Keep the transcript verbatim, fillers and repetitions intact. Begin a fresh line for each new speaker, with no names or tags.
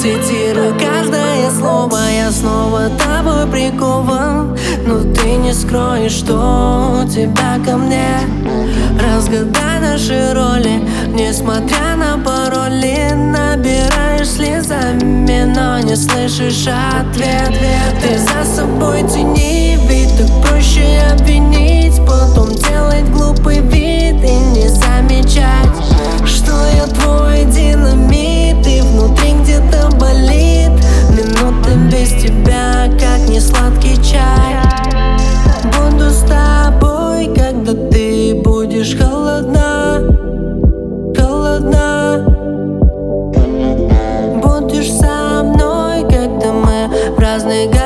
Цитирую каждое слово, я снова тобой прикован. Но ты не скроешь, что у тебя ко мне. Разгадай наши роли, несмотря на пароли. Набираешь слезами, но не слышишь ответ. Ты за собой тяни, ведь так проще обвинить, потом делать глупый вид и не замечать, что я твой динамит, и внутри где-то болит. Минуты без тебя, как несладкий чай. Буду с тобой, когда ты будешь холодна, холодна. Будешь со мной, когда мы в разных городах.